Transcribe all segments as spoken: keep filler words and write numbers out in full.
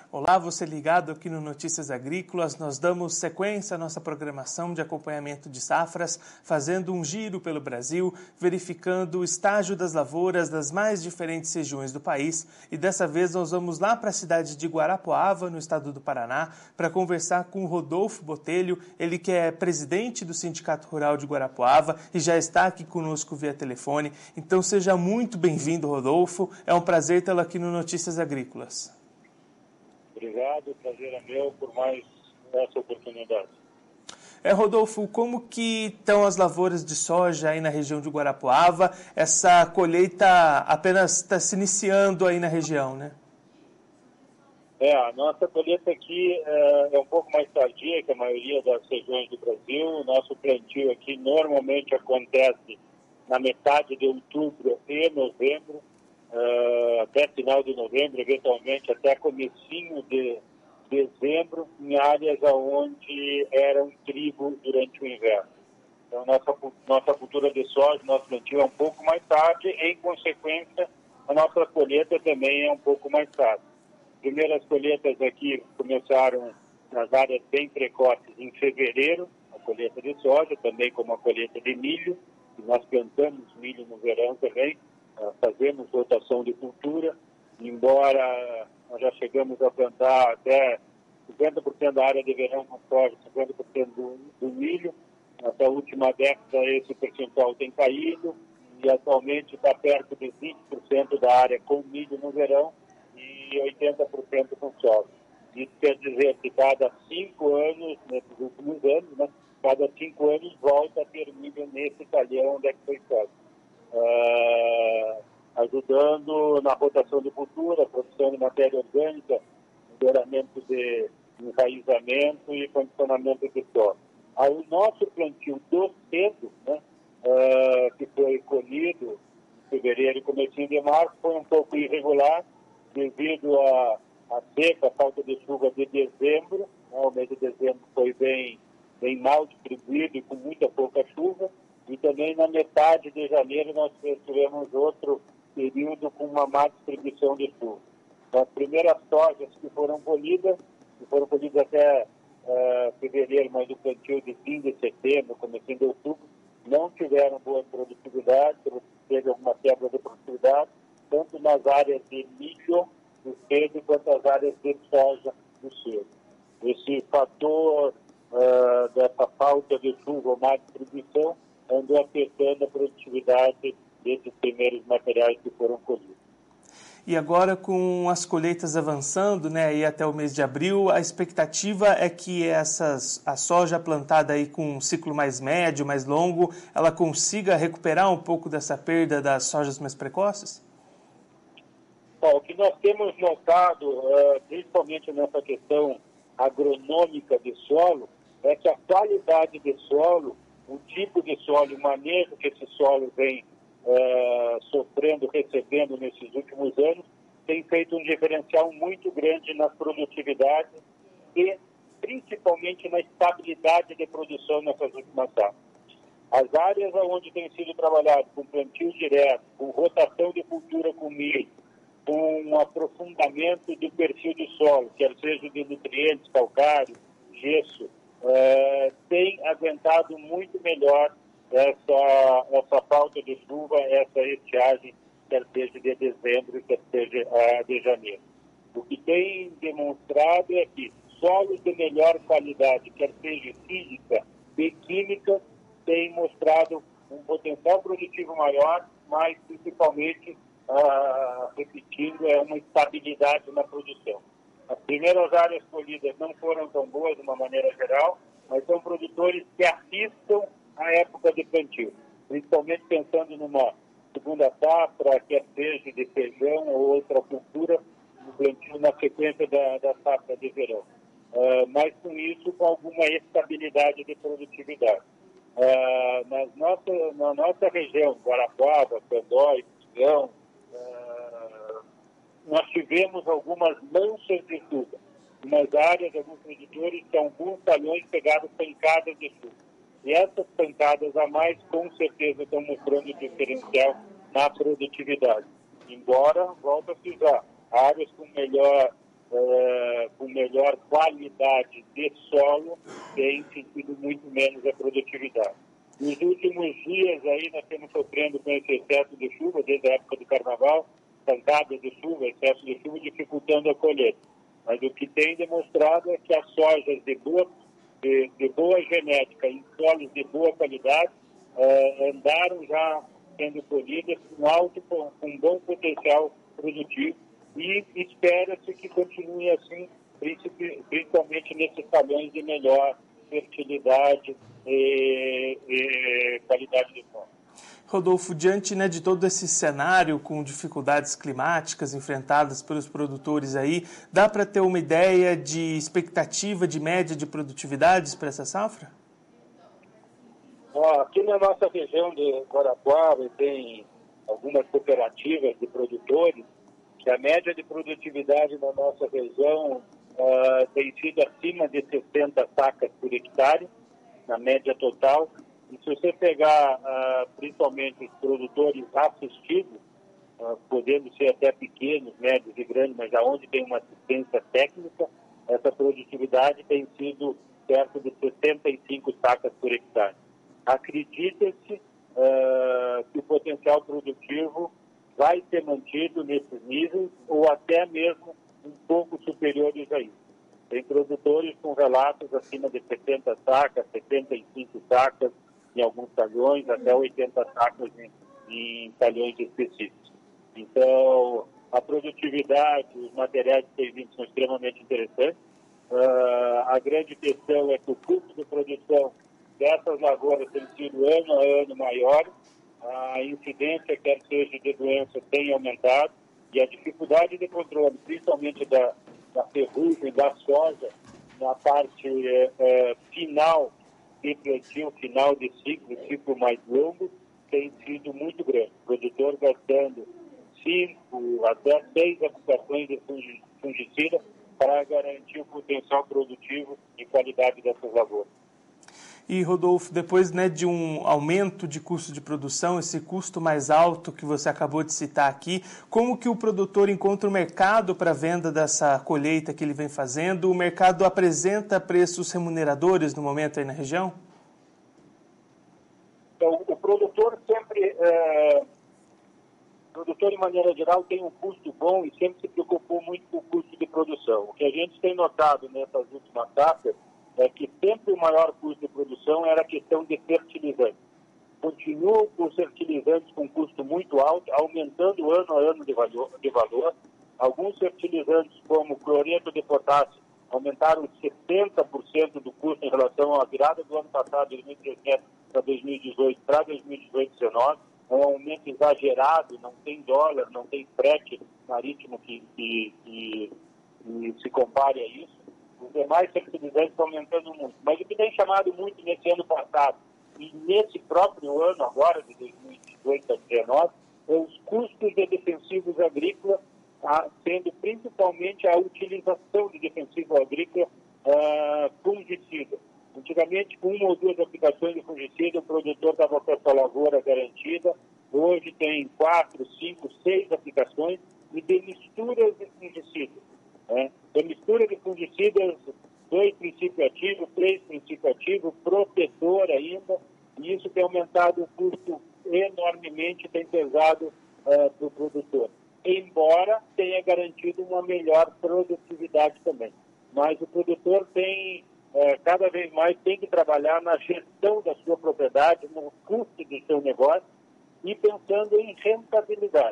Olá, você ligado aqui no Notícias Agrícolas. Nós damos sequência à nossa programação de acompanhamento de safras, fazendo um giro pelo Brasil, verificando o estágio das lavouras das mais diferentes regiões do país. E dessa vez nós vamos lá para a cidade de Guarapuava, no estado do Paraná, para conversar com o Rodolfo Botelho, ele que é presidente do Sindicato Rural de Guarapuava e já está aqui conosco via telefone. Então seja muito bem-vindo, Rodolfo. É um prazer tê-lo aqui no Notícias Agrícolas. Obrigado, o prazer é meu por mais essa oportunidade. É, Rodolfo, como que estão as lavouras de soja aí na região de Guarapuava? Essa colheita apenas está se iniciando aí na região, né? É, a nossa colheita aqui é, é um pouco mais tardia que a maioria das regiões do Brasil. O nosso plantio aqui normalmente acontece na metade de outubro e novembro. Uh, até final de novembro, eventualmente até comecinho de dezembro, em áreas onde era um trigo durante o inverno. Então, nossa, nossa cultura de soja, nosso plantio é um pouco mais tarde, em consequência, a nossa colheita também é um pouco mais tarde. Primeiras colheitas aqui começaram nas áreas bem precoces em fevereiro, a colheita de soja, também como a colheita de milho, e nós plantamos milho no verão também. Fazemos rotação de cultura, embora nós já chegamos a plantar até cinquenta por cento da área de verão com soja, cinquenta por cento do, do milho. Até a última década esse percentual tem caído e atualmente está perto de vinte por cento da área com milho no verão e oitenta por cento com soja. Isso quer dizer que cada cinco anos, nesses últimos anos, né, cada cinco anos volta a ter milho nesse talhão onde é que foi soja. Uh, ajudando na rotação de cultura, produção de matéria orgânica, melhoramento de enraizamento e condicionamento de solo. O nosso plantio do cedo, né, uh, que foi colhido em fevereiro e comecinho de março, foi um pouco irregular devido à seca, a falta de chuva de dezembro. Né, o mês de dezembro foi bem, bem mal distribuído e com muita pouca chuva. E também na metade de janeiro nós tivemos outro período com uma má distribuição de chuva. As primeiras sojas que foram colhidas, que foram colhidas até uh, fevereiro, mas o plantio de fim de setembro, comecinho de outubro, não tiveram boa produtividade, teve alguma quebra de produtividade, tanto nas áreas de milho do cedo quanto as áreas de soja do cedo. Esse fator uh, dessa falta de chuva ou má distribuição andou afetando a produtividade desses primeiros materiais que foram colhidos. E agora, com as colheitas avançando, né, aí até o mês de abril, a expectativa é que essas, a soja plantada aí com um ciclo mais médio, mais longo, ela consiga recuperar um pouco dessa perda das sojas mais precoces? Bom, o que nós temos notado, uh, principalmente nessa questão agronômica de solo, é que a qualidade de solo, o tipo de solo, o manejo que esse solo vem uh, sofrendo, recebendo nesses últimos anos, tem feito um diferencial muito grande na produtividade e principalmente na estabilidade de produção nessas últimas safras. As áreas onde tem sido trabalhado com plantio direto, com rotação de cultura com milho, com um aprofundamento do perfil do solo, quer seja de nutrientes, calcário, gesso, Uh, tem aguentado muito melhor essa, essa falta de chuva, essa estiagem, quer seja de dezembro, quer seja uh, de janeiro. O que tem demonstrado é que solos de melhor qualidade, quer seja física e química, tem mostrado um potencial produtivo maior, mas principalmente, uh, repetindo, é uma estabilidade na produção. As primeiras áreas colhidas não foram tão boas de uma maneira geral, mas são produtores que arriscam a época de plantio, principalmente pensando numa segunda safra, quer seja de feijão ou outra cultura, no plantio na sequência da, da safra de verão. Uh, mas com isso, com alguma estabilidade de produtividade. Uh, nas nossa, na nossa região, Guarapuava, Candói, Pigão, uh, nós tivemos algumas manchas de chuva. Nas áreas, alguns produtores que alguns talhões pegaram pancadas de chuva. E essas pancadas a mais, com certeza, estão mostrando diferencial na produtividade. Embora, volto a frisar, áreas com melhor uh, com melhor qualidade de solo, tem sentido muito menos a produtividade. Nos últimos dias aí nós estamos sofrendo com esse excesso de chuva, desde a época do carnaval, pancadas de chuva, excesso de chuva, dificultando a colheita. Mas o que tem demonstrado é que as sojas de boa, de, de boa genética, em solos de boa qualidade, uh, andaram já sendo colhidas com alto, com, com bom potencial produtivo, e espera-se que continue assim, principalmente nesses talhões de melhor fertilidade e, e qualidade de solo. Rodolfo, diante, né, de todo esse cenário com dificuldades climáticas enfrentadas pelos produtores aí, dá para ter uma ideia de expectativa de média de produtividades para essa safra? Ó, aqui na nossa região de Guarapuava tem algumas cooperativas de produtores que a média de produtividade na nossa região uh, tem sido acima de sessenta sacas por hectare, na média total. E se você pegar uh, principalmente os produtores assistidos, uh, podendo ser até pequenos, médios e grandes, mas aonde tem uma assistência técnica, essa produtividade tem sido perto de sessenta e cinco sacas por hectare. Acredita-se uh, que o potencial produtivo vai ser mantido nesses níveis ou até mesmo um pouco superiores a isso. Tem produtores com relatos acima de setenta sacas, setenta e cinco sacas em alguns talhões, até oitenta sacas em, em talhões específicos. Então, a produtividade, os materiais que têm vindo são extremamente interessantes. Uh, a grande questão é que o custo de produção dessas lavouras tem sido ano a ano maior, a incidência, quer seja de doença, tem aumentado, e a dificuldade de controle, principalmente da, da ferrugem, da soja, na parte é, é, final de plantio, final de ciclo, ciclo mais longo, tem sido muito grande. O produtor gastando cinco até seis aplicações de fungicida para garantir o potencial produtivo e qualidade dessas lavouras. E, Rodolfo, depois, né, de um aumento de custo de produção, esse custo mais alto que você acabou de citar aqui, como que o produtor encontra o mercado para a venda dessa colheita que ele vem fazendo? O mercado apresenta preços remuneradores no momento aí na região? Então, o produtor sempre, é, o produtor, de maneira geral, tem um custo bom e sempre se preocupou muito com o custo de produção. O que a gente tem notado nessas últimas safras é que sempre o maior custo de produção era a questão de fertilizantes. Continuam os fertilizantes com custo muito alto, aumentando ano a ano de valor. De valor. Alguns fertilizantes, como cloreto de potássio, aumentaram setenta por cento do custo em relação à virada do ano passado, dois mil e dezessete para dois mil e dezoito, para dois mil e dezoito, dois mil e dezenove. É um aumento exagerado, não tem dólar, não tem frete marítimo que, que, que, que se compare a isso. Os demais fertilizantes estão aumentando muito. Mas o que tem chamado muito nesse ano passado e nesse próprio ano agora, de dois mil e dezoito a dois mil e dezenove, é os custos de defensivos agrícolas, ah, sendo principalmente a utilização de defensivo agrícola ah, fungicida. Antigamente, com uma ou duas aplicações de fungicida, o produtor estava com essa lavoura garantida. Hoje tem quatro, cinco, seis aplicações e de misturas de fungicidas. Né? A mistura de fungicidas, dois princípios ativos, três princípios ativos, protetor ainda, e isso tem aumentado o custo enormemente, tem pesado uh, para o produtor. Embora tenha garantido uma melhor produtividade também. Mas o produtor tem, uh, cada vez mais, tem que trabalhar na gestão da sua propriedade, no custo do seu negócio e pensando em rentabilidade.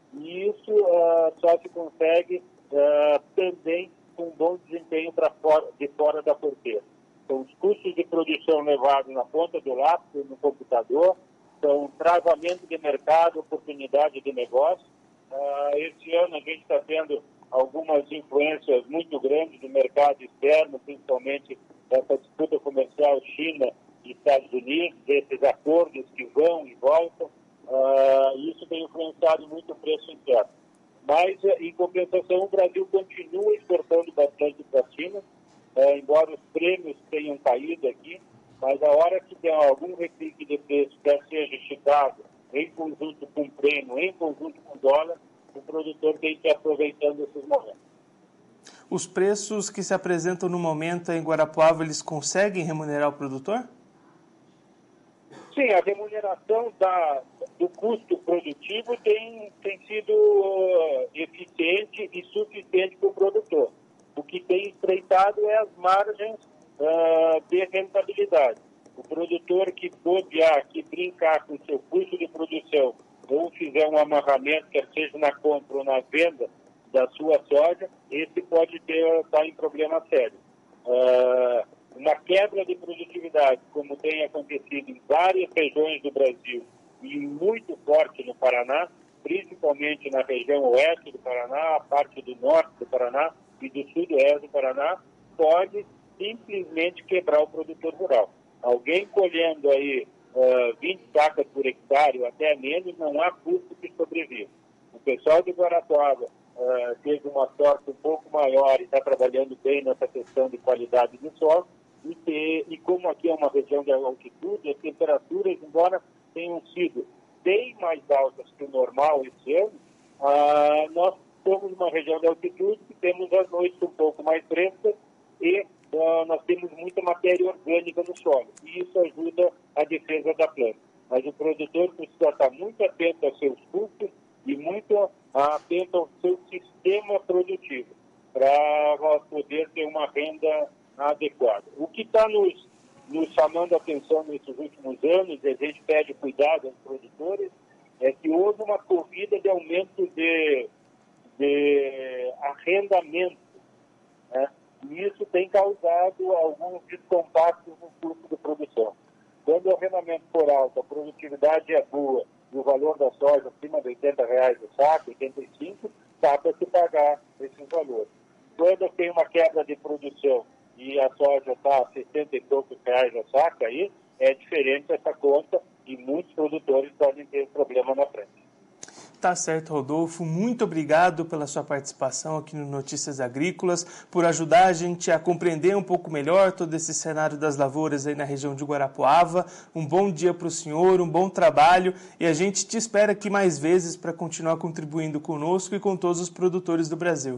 E isso uh, só se consegue Uh, também com um bom desempenho para fora, de fora da porteira. Então, os custos de produção levados na ponta do lápis, no computador, são travamento de mercado, oportunidade de negócio. Uh, esse ano a gente está tendo algumas influências muito grandes do mercado externo, principalmente essa disputa comercial China e Estados Unidos, desses acordos que vão e voltam. Uh, isso tem influenciado muito o preço interno. Mas, em compensação, o Brasil continua exportando bastante para a China, é, embora os prêmios tenham caído aqui, mas a hora que tem algum repique de preço, quer seja Chicago, em conjunto com prêmio, em conjunto com dólar, o produtor tem que ir aproveitando esses momentos. Os preços que se apresentam no momento em Guarapuava, eles conseguem remunerar o produtor? Sim, a remuneração da, do custo produtivo tem, tem sido uh, eficiente e suficiente para o produtor. O que tem estreitado é as margens uh, de rentabilidade. O produtor que bobear, que brincar com o seu custo de produção ou fizer um amarramento, quer seja na compra ou na venda da sua soja, esse pode ter, estar em problema sério. Uh, uma quebra de produtividade, como tem acontecido em várias regiões do Brasil e muito forte no Paraná, principalmente na região oeste do Paraná, a parte do norte do Paraná e do sudoeste do Paraná, pode simplesmente quebrar o produtor rural. Alguém colhendo aí uh, vinte sacas por hectare ou até menos, não há custo que sobreviva. O pessoal de Guarapuava uh, teve uma sorte um pouco maior e está trabalhando bem nessa questão de qualidade do solo. E, ter, e como aqui é uma região de altitude, as temperaturas, embora tenham sido bem mais altas que o normal esse ano, uh, nós somos uma região de altitude que temos as noites um pouco mais frescas e uh, nós temos muita matéria orgânica no solo. E isso ajuda a defesa da planta. Mas o produtor precisa estar muito atento aos seus custos e muito atento ao seu sistema produtivo para poder ter uma renda adequada. O que está nos, nos chamando a atenção nesses últimos anos, e a gente pede cuidado aos produtores, é que houve uma corrida de aumento de, de arrendamento, né? E isso tem causado alguns descompassos no custo de produção. Quando o arrendamento for alto, a produtividade é boa e o valor da soja acima de oitenta reais o saco, oitenta e cinco, dá para se pagar esses valores. Quando tem uma quebra de produção e a soja está a sessenta e poucos reais a saca, aí é diferente essa conta e muitos produtores podem ter problema na frente. Tá certo, Rodolfo. Muito obrigado pela sua participação aqui no Notícias Agrícolas, por ajudar a gente a compreender um pouco melhor todo esse cenário das lavouras aí na região de Guarapuava. Um bom dia para o senhor, um bom trabalho e a gente te espera aqui mais vezes para continuar contribuindo conosco e com todos os produtores do Brasil.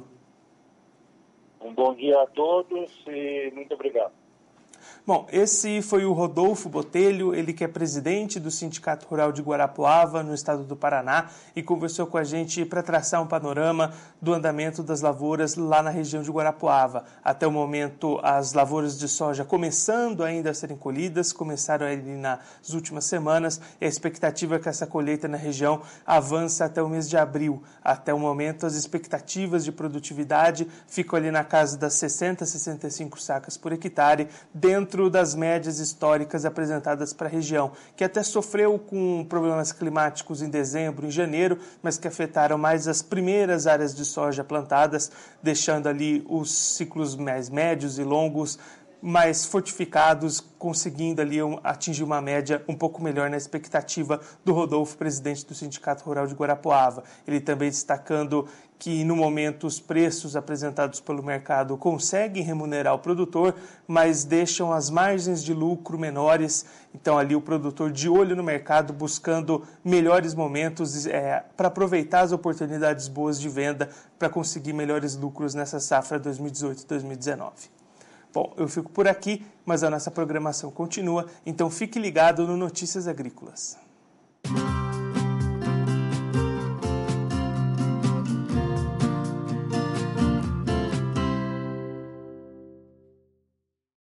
Um bom dia a todos e muito obrigado. Bom, esse foi o Rodolfo Botelho, ele que é presidente do Sindicato Rural de Guarapuava, no estado do Paraná, e conversou com a gente para traçar um panorama do andamento das lavouras lá na região de Guarapuava. Até o momento, as lavouras de soja começando ainda a serem colhidas, começaram ali nas últimas semanas, e a expectativa é que essa colheita na região avance até o mês de abril. Até o momento, as expectativas de produtividade ficam ali na casa das sessenta, sessenta e cinco sacas por hectare, dentro das médias históricas apresentadas para a região, que até sofreu com problemas climáticos em dezembro, em janeiro, mas que afetaram mais as primeiras áreas de soja plantadas, deixando ali os ciclos mais médios e longos mais fortificados, conseguindo ali um, atingir uma média um pouco melhor na expectativa do Rodolfo, presidente do Sindicato Rural de Guarapuava. Ele também destacando que, no momento, os preços apresentados pelo mercado conseguem remunerar o produtor, mas deixam as margens de lucro menores. Então, ali o produtor de olho no mercado, buscando melhores momentos é, para aproveitar as oportunidades boas de venda para conseguir melhores lucros nessa safra dois mil e dezoito dois mil e dezenove. Bom, eu fico por aqui, mas a nossa programação continua, então fique ligado no Notícias Agrícolas.